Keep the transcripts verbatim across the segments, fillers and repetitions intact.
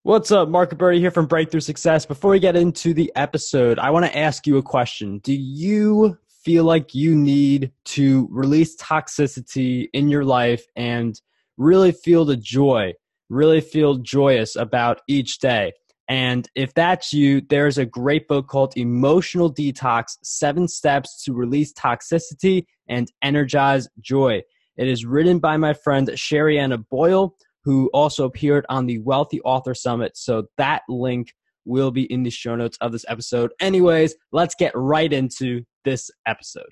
What's up, Mark Bertie here from Breakthrough Success. Before we get into the episode, I want to ask you a question. Do you feel like you need to release toxicity in your life and really feel the joy, really feel joyous about each day? And if that's you, there's a great book called Emotional Detox, Seven Steps to Release Toxicity and Energize Joy. It is written by my friend Sherry Anna Boyle, who also appeared on the Wealthy Author Summit. So that link will be in the show notes of this episode. Anyways, let's get right into this episode.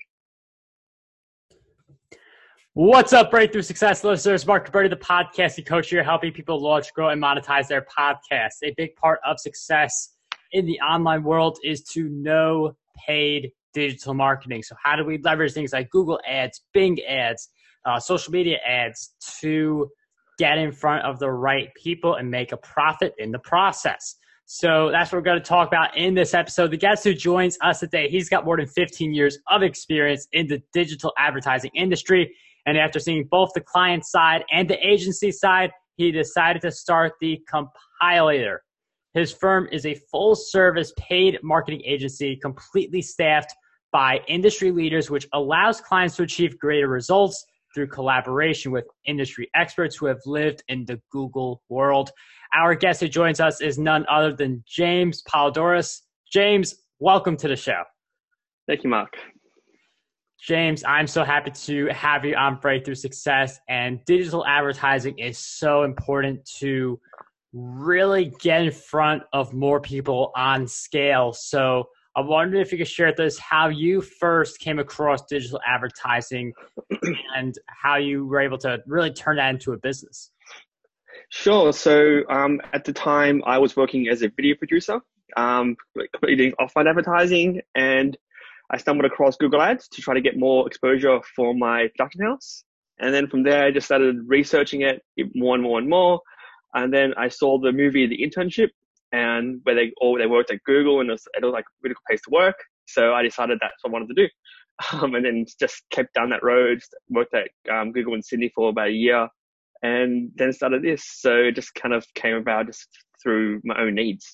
What's up, Breakthrough Success listeners? Mark Bertie, the podcasting coach here, helping people launch, grow, and monetize their podcasts. A big part of success in the online world is to know paid digital marketing. So how do we leverage things like Google ads, Bing ads, uh, social media ads to get in front of the right people and make a profit in the process? So that's what we're going to talk about in this episode. The guest who joins us today, he's got more than fifteen years of experience in the digital advertising industry. And after seeing both the client side and the agency side, he decided to start the Compilator. His firm is a full-service paid marketing agency completely staffed by industry leaders, which allows clients to achieve greater results through collaboration with industry experts who have lived in the Google world. Our guest who joins us is none other than James Paldoris. James, welcome to the show. Thank you, Mark. James, I'm so happy to have you on Breakthrough Success. And digital advertising is so important to really get in front of more people on scale. So I wonder if you could share with us how you first came across digital advertising and how you were able to really turn that into a business. Sure. So um, at the time, I was working as a video producer, um, completely doing offline advertising, and I stumbled across Google Ads to try to get more exposure for my production house. And then from there, I just started researching it more and more and more. And then I saw the movie The Internship, and where they all they worked at Google, and it was, it was like a really good place to work. So I decided that's what I wanted to do. Um, and then just kept down that road, worked at um, Google in Sydney for about a year, and then started this. So it just kind of came about just through my own needs.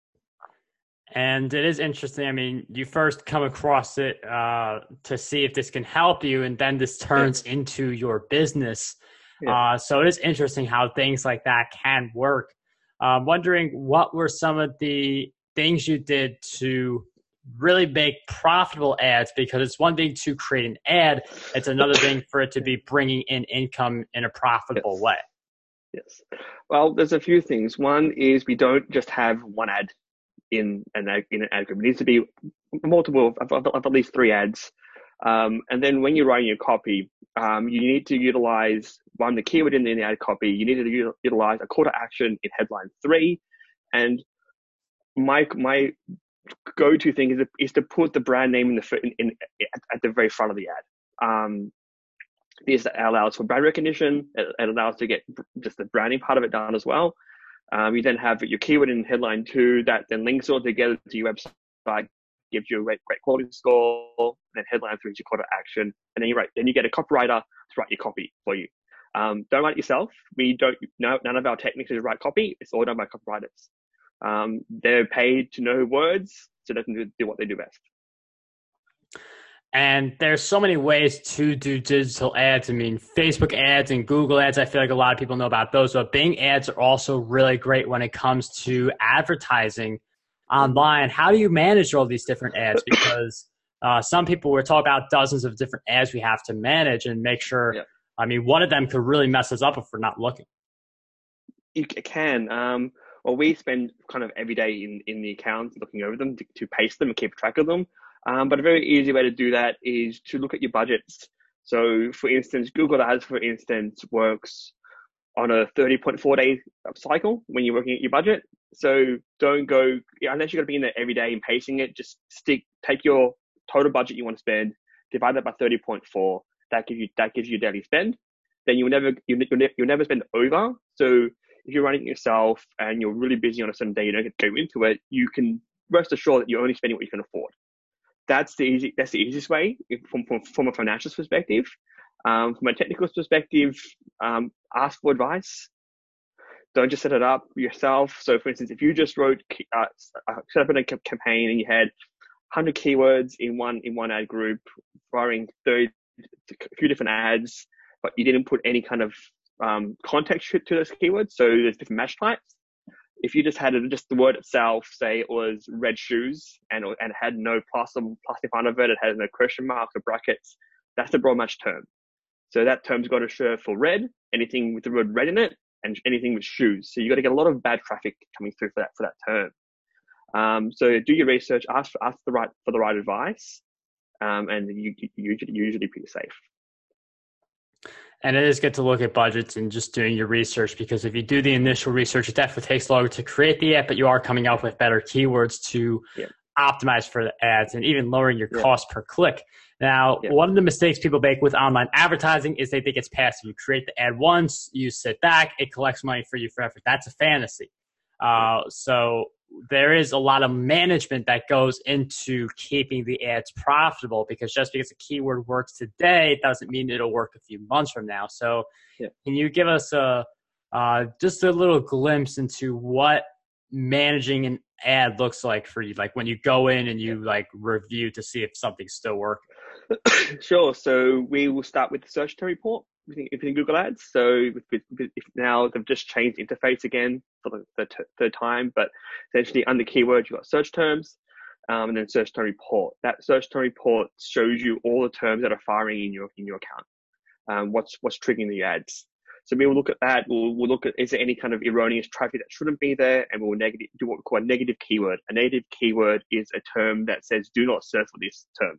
And it is interesting. I mean, you first come across it uh, to see if this can help you, and then this turns yeah. into your business. Yeah. Uh, so it is interesting how things like that can work. I'm uh, wondering what were some of the things you did to really make profitable ads, because it's one thing to create an ad. It's another thing for it to be bringing in income in a profitable yes. way. Yes. Well, there's a few things. One is we don't just have one ad in an ad, in an ad group. It needs to be multiple, of, of, of at least three ads. Um, and then when you're writing your copy, um, you need to utilize one, the keyword in the ad copy. You need to utilize a call to action in headline three. And my, my go-to thing is to, is to put the brand name in the in, in at, at the very front of the ad. Um, this allows for brand recognition. It, it allows to get just the branding part of it done as well. Um, you then have your keyword in headline two that then links all together to your website, gives you a great, great quality score. And then headline three is your call to action, and then you write. Then you get a copywriter to write your copy for you. Um, don't write it yourself. We don't. No, none of our techniques is write copy. It's all done by copywriters. Um, they're paid to know words so they can do, do what they do best. And there's so many ways to do digital ads. I mean, Facebook ads and Google ads, I feel like a lot of people know about those, but Bing ads are also really great when it comes to advertising online. How do you manage all these different ads? Because uh, some people were talking about dozens of different ads we have to manage and make sure, yeah. I mean, one of them could really mess us up if we're not looking. You can. Um, well, we spend kind of every day in, in the accounts looking over them to, to paste them and keep track of them. Um, but a very easy way to do that is to look at your budgets. So, for instance, Google Ads, for instance, works on a thirty point four day cycle when you're working at your budget. So don't go, unless you're going to be in there every day and pacing it, just stick, take your total budget you want to spend, divide that by thirty point four. That gives you, that gives you daily spend. Then you'll never, you'll, you'll never spend over. So if you're running it yourself and you're really busy on a certain day, you don't get to go into it, you can rest assured that you're only spending what you can afford. That's the easy. That's the easiest way from from, from a financial perspective. Um, from a technical perspective, um, ask for advice. Don't just set it up yourself. So, for instance, if you just wrote uh, set up a campaign and you had one hundred keywords in one in one ad group, firing thirty, a few different ads, but you didn't put any kind of um, context to those keywords. So there's different match types. If you just had it, just the word itself, say it was red shoes, and and had no plus or plus in front of it, it had no question marks or brackets, that's a broad match term. So that term's got to show for red, anything with the word red in it, and anything with shoes. So you got to get a lot of bad traffic coming through for that for that term. Um, so do your research, ask for, ask the right for the right advice, um, and you, you usually usually pretty safe. And it is good to look at budgets and just doing your research, because if you do the initial research, it definitely takes longer to create the ad, but you are coming up with better keywords to yeah. optimize for the ads and even lowering your yeah. cost per click. Now, yeah. one of the mistakes people make with online advertising is they think it's passive. You create the ad once, you sit back, it collects money for you forever. That's a fantasy. Uh, so there is a lot of management that goes into keeping the ads profitable, because just because a keyword works today doesn't mean it'll work a few months from now. So yeah. can you give us a uh, just a little glimpse into what managing an ad looks like for you, like when you go in and you like review to see if something's still working? Sure. So we will start with the search term report within Google Ads. So with, with, with, if now they've just changed interface again for the, the t- third time, but essentially under keywords, you've got search terms, um, and then search term report. That search term report shows you all the terms that are firing in your in your account. Um, what's what's triggering the ads. So we will look at that. We'll, we'll look at, is there any kind of erroneous traffic that shouldn't be there, and we'll negative, do what we call a negative keyword. A negative keyword is a term that says do not search for this term.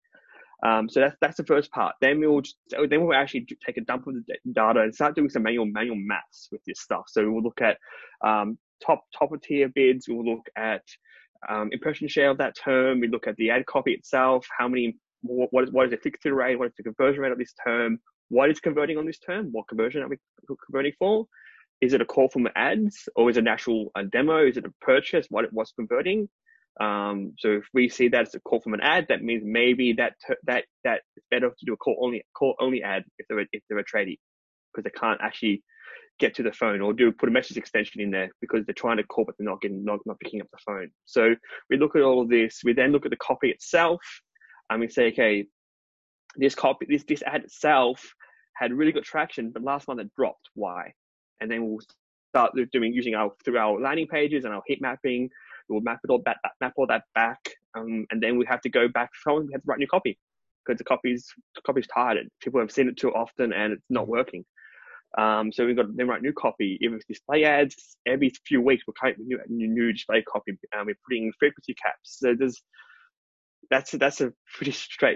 Um, so that's that's the first part. Then we'll just, then we'll actually take a dump of the data and start doing some manual manual maths with this stuff. So we'll look at um, top top of tier bids. We'll look at um, impression share of that term. We look at the ad copy itself. How many? What is what is the click-through rate? What is the conversion rate of this term? What is converting on this term? What conversion are we converting for? Is it a call from ads, or is it an actual a demo? Is it a purchase? What what's converting? Um, so if we see that as a call from an ad, that means maybe that that that it's better to do a call only call only ad if they're if they're a tradie, because they can't actually get to the phone, or do put a message extension in there because they're trying to call but they're not getting not, not picking up the phone. So we look at all of this. We then look at the copy itself, and we say, okay, this copy this this ad itself had really good traction, but last month it dropped. Why? And then we'll start doing using our through our landing pages and our heat mapping. We'll map it all back, map all that back, um, and then we have to go back. We have to write new copy because the copy's the copy's tired. People have seen it too often, and it's not working. Um, so we've got to then write new copy. If it's display ads, every few weeks we're creating new, new display copy, and we're putting in frequency caps. So there's that's that's a pretty straight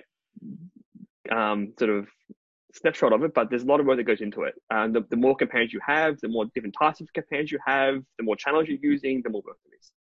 um, sort of snapshot of it, but there's a lot of work that goes into it. Um, the, the more campaigns you have, the more different types of campaigns you have, the more channels you're using, the more work there is.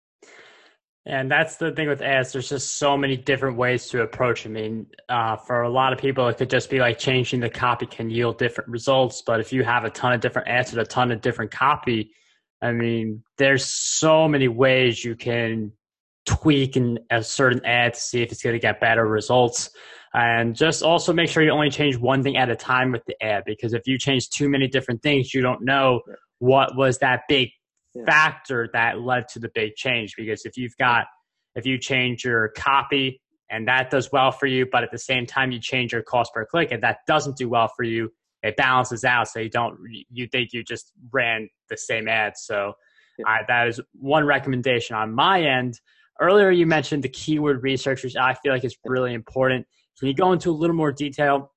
And that's the thing with ads. There's just so many different ways to approach. I mean, uh, for a lot of people, it could just be like changing the copy can yield different results. But if you have a ton of different ads with a ton of different copy, I mean, there's so many ways you can tweak in a certain ad to see if it's going to get better results. And just also make sure you only change one thing at a time with the ad, because if you change too many different things, you don't know what was that big Yeah. factor that led to the big change. Because if you've got, if you change your copy and that does well for you, but at the same time you change your cost per click and that doesn't do well for you, it balances out. So you don't, you think you just ran the same ad. So yeah. I, that is one recommendation on my end. Earlier you mentioned the keyword research, which I feel like is really important. Can you go into a little more detail?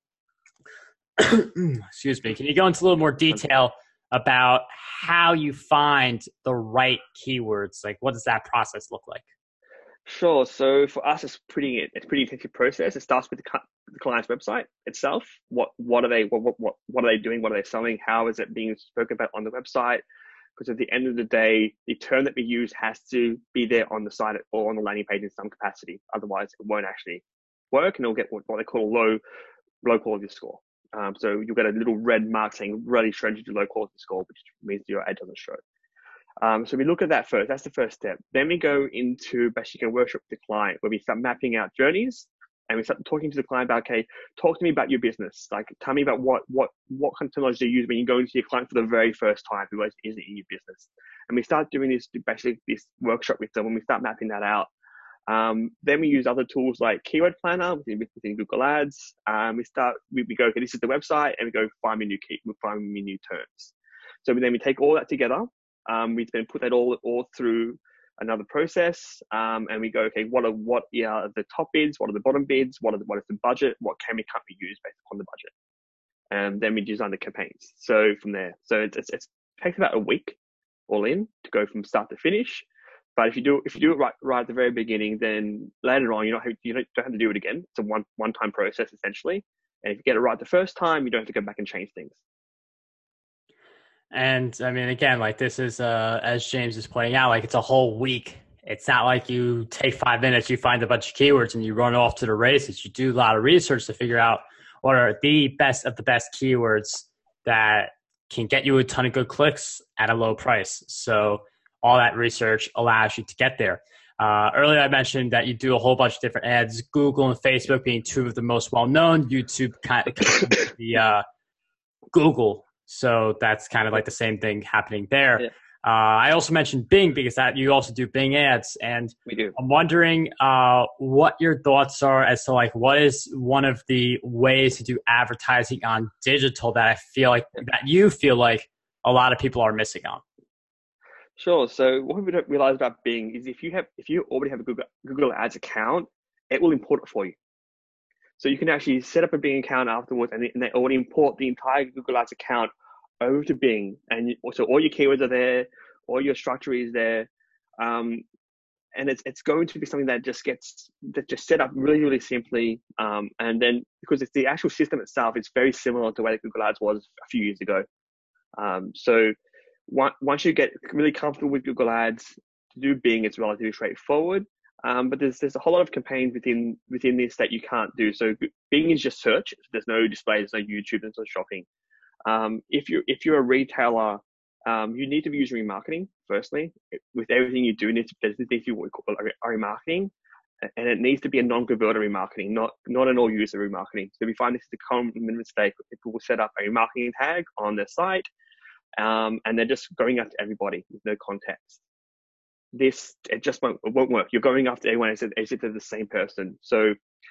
Excuse me. Can you go into a little more detail about how you find the right keywords? Like, what does that process look like? Sure. So for us, it's pretty it's a pretty intensive process. It starts with the, the client's website itself. What what are they what, what what are they doing? What are they selling? How is it being spoken about on the website? Because at the end of the day, the term that we use has to be there on the site or on the landing page in some capacity. Otherwise, it won't actually work, and it'll get what, what they call a low low quality score. Um, so you'll get a little red mark saying really shredded to low quality score, which means your ad doesn't show. Um, so we look at that first. That's the first step. Then we go into basically a workshop with the client where we start mapping out journeys. And we start talking to the client about, okay, talk to me about your business. Like, tell me about what what what kind of technology you use when you go into your client for the very first time who isn't in your business. And we start doing this basically this workshop with them, and we start mapping that out. Um, then we use other tools like Keyword Planner within, within Google Ads. Um, we start we, we go, okay, this is the website, and we go find me new key, we find me new terms. So then we take all that together. Um, we then put that all all through another process, um, and we go, okay, what are what are the top bids, what are the bottom bids, what are the, what is the budget, what can we can't we use based upon the budget, and then we design the campaigns. So from there, so it's it's, it's it takes about a week all in to go from start to finish. But if you do if you do it right right at the very beginning, then later on you don't have, you don't have to do it again. It's a one one time process essentially, and if you get it right the first time, you don't have to go back and change things. And I mean, again, like this is, uh, as James is pointing out, like it's a whole week. It's not like you take five minutes, you find a bunch of keywords and you run off to the races. You do a lot of research to figure out what are the best of the best keywords that can get you a ton of good clicks at a low price. So all that research allows you to get there. Uh, earlier, I mentioned that you do a whole bunch of different ads, Google and Facebook being two of the most well-known, YouTube kind of the uh, Google. So that's kind of like the same thing happening there. Yeah. Uh, I also mentioned Bing because that you also do Bing ads, and we do. I'm wondering uh, what your thoughts are as to like what is one of the ways to do advertising on digital that I feel like that you feel like a lot of people are missing on. Sure. So what we don't realize about Bing is if you have if you already have a Google Google Ads account, it will import it for you. So you can actually set up a Bing account afterwards, and they already import the entire Google Ads account over to Bing. And so all your keywords are there, all your structure is there. Um, and it's it's going to be something that just gets that just set up really, really simply. Um, and then because it's the actual system itself, it's very similar to the way that Google Ads was a few years ago. Um, so once once you get really comfortable with Google Ads, to do Bing, it's relatively straightforward. Um, but there's there's a whole lot of campaigns within within this that you can't do. So Bing is just search. There's no display, there's no YouTube, there's no shopping. Um, if you if you're a retailer, um, you need to be using remarketing. Firstly, with everything you do, need to there's need to be what we call remarketing, and it needs to be a non-converter remarketing, not not an all-user remarketing. So we find this is a common mistake where people will set up a remarketing tag on their site, um, and they're just going after everybody with no context. This it just won't it won't work. You're going after everyone as if they're the same person. So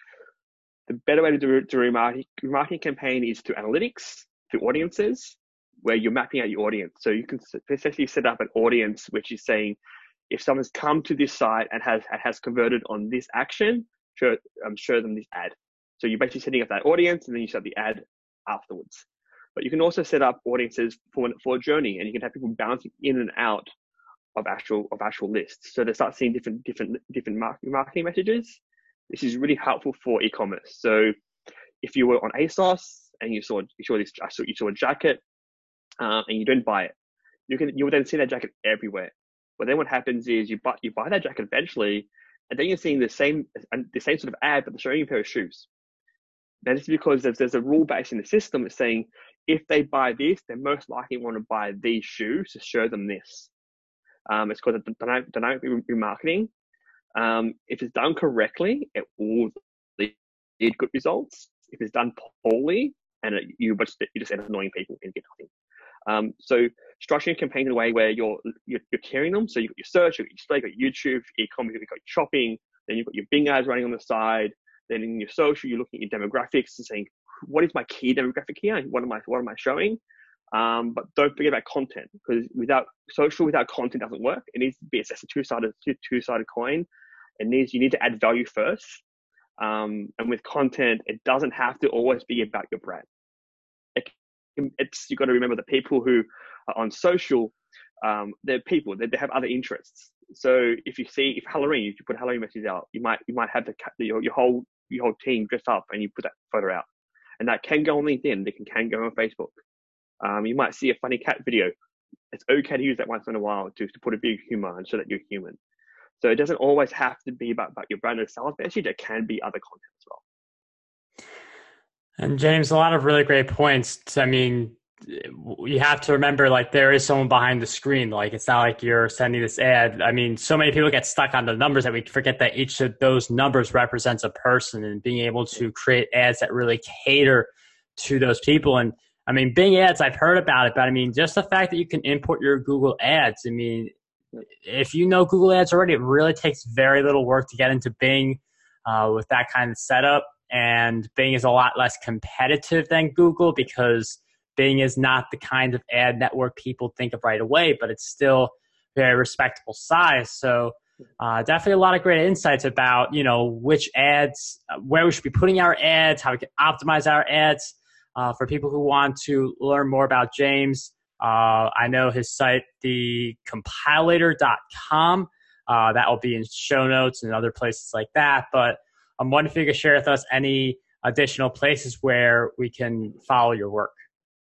the better way to do a remarketing, remarketing campaign is to analytics, to audiences, where you're mapping out your audience. So you can essentially set up an audience which is saying, if someone's come to this site and has has converted on this action, show um, show them this ad. So you're basically setting up that audience, and then you set the ad afterwards. But you can also set up audiences for for a journey, and you can have people bouncing in and out of actual of actual lists. So they start seeing different different different marketing messages. This is really helpful for e-commerce. So if you were on ASOS and you saw you saw this you saw a jacket um, and you don't buy it, you can you will then see that jacket everywhere. But then what happens is you buy you buy that jacket eventually, and then you're seeing the same the same sort of ad, but they're showing you a pair of shoes. That is because there's there's a rule base in the system that's saying if they buy this, they most likely want to buy these shoes to show them this. Um, it's called dynamic, dynamic remarketing. Um, if it's done correctly, it will lead good results. If it's done poorly, and it, you just you just end up annoying people and get nothing. Um, so structuring a campaign in a way where you're you're, you're carrying them. So you've got your search, you've got your display, you've got YouTube, e-commerce, you've got your shopping, then you've got your Bing ads running on the side. Then in your social, you're looking at your demographics and saying, what is my key demographic here? What am I what am I showing? Um, but don't forget about content, because without social, without content doesn't work. It needs to be it's a two-sided two-sided coin. It needs you need to add value first. Um, and with content, it doesn't have to always be about your brand. It, it's you've got to remember that people who are on social, um, they're people. They, they have other interests. So if you see if Halloween, if you put Halloween messages out, you might you might have the your, your whole your whole team dressed up and you put that photo out, and that can go on LinkedIn. They can can go on Facebook. Um, you might see a funny cat video. It's okay to use that once in a while to, to put a big humor and show that you're human. So it doesn't always have to be about, about your brand and sales message. It can be other content as well. And James, a lot of really great points. I mean, you have to remember, like, there is someone behind the screen. Like, it's not like you're sending this ad. I mean, so many people get stuck on the numbers that we forget that each of those numbers represents a person, and being able to create ads that really cater to those people. And I mean, Bing ads, I've heard about it, but I mean, just the fact that you can import your Google ads. I mean, if you know Google ads already, it really takes very little work to get into Bing uh, with that kind of setup. And Bing is a lot less competitive than Google because Bing is not the kind of ad network people think of right away, but it's still very respectable size. So uh, definitely a lot of great insights about, you know, which ads, where we should be putting our ads, how we can optimize our ads. Uh, for people who want to learn more about James, uh, I know his site, the compilator dot com. Uh, that will be in show notes and other places like that. But I'm wondering if you could share with us any additional places where we can follow your work.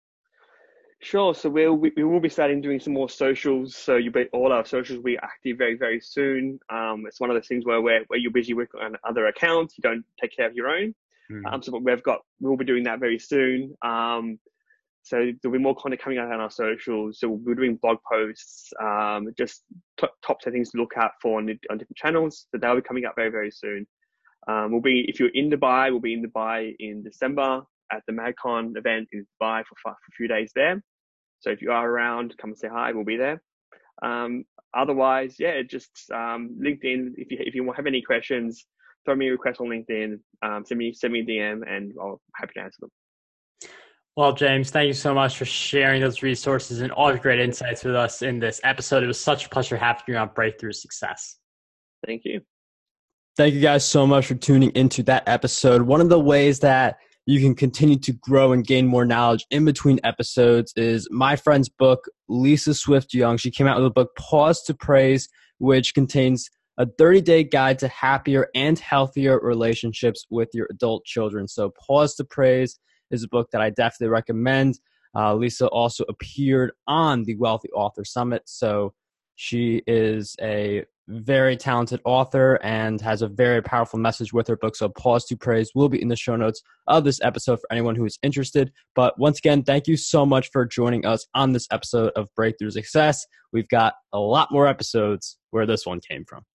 Sure. So we'll, we we will be starting doing some more socials. So you be all our socials will be active very very soon. Um, it's one of those things where where where you're busy working on other accounts, you don't take care of your own. Mm. Um, so we've got we'll be doing that very soon. Um, so there'll be more content coming out on our socials. So we'll be doing blog posts, um, just top top things to look out for on, on different channels. So they'll be coming up very very soon. Um, we'll be if you're in Dubai, we'll be in Dubai in December at the MagCon event in Dubai for, for a few days there. So if you are around, come and say hi. We'll be there. Um, otherwise, yeah, just um, LinkedIn. If you if you have any questions, throw me a request on LinkedIn. Um, send me send me a D M, and I'll be happy to answer them. Well, James, thank you so much for sharing those resources and all the great insights with us in this episode. It was such a pleasure having you on Breakthrough Success. Thank you. Thank you guys so much for tuning into that episode. One of the ways that you can continue to grow and gain more knowledge in between episodes is my friend's book, Lisa Swift Young. She came out with a book, Pause to Praise, which contains a thirty-day guide to happier and healthier relationships with your adult children. So Pause to Praise is a book that I definitely recommend. Uh, Lisa also appeared on the Wealthy Author Summit. So she is a very talented author and has a very powerful message with her book. So Pause to Praise will be in the show notes of this episode for anyone who is interested. But once again, thank you so much for joining us on this episode of Breakthrough Success. We've got a lot more episodes where this one came from.